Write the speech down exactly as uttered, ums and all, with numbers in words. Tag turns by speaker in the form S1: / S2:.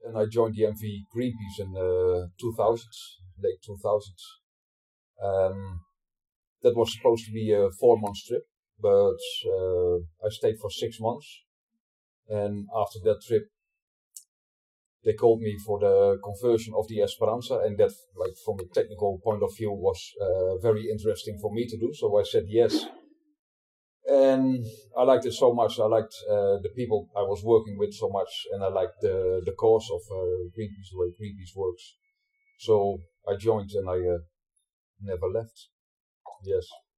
S1: and I joined the M V Greenpeace in uh, two thousand, late two thousands. Um, that was supposed to be a four-month trip, but uh, I stayed for six months. And after that trip, they called me for the conversion of the Esperanza, and that, like from a technical point of view, was uh, very interesting for me to do. So I said yes. And I liked it so much. I liked uh, the people I was working with so much, and I liked the the cause of uh, Greenpeace, the way Greenpeace works. So I joined, and I uh, never left. Yes.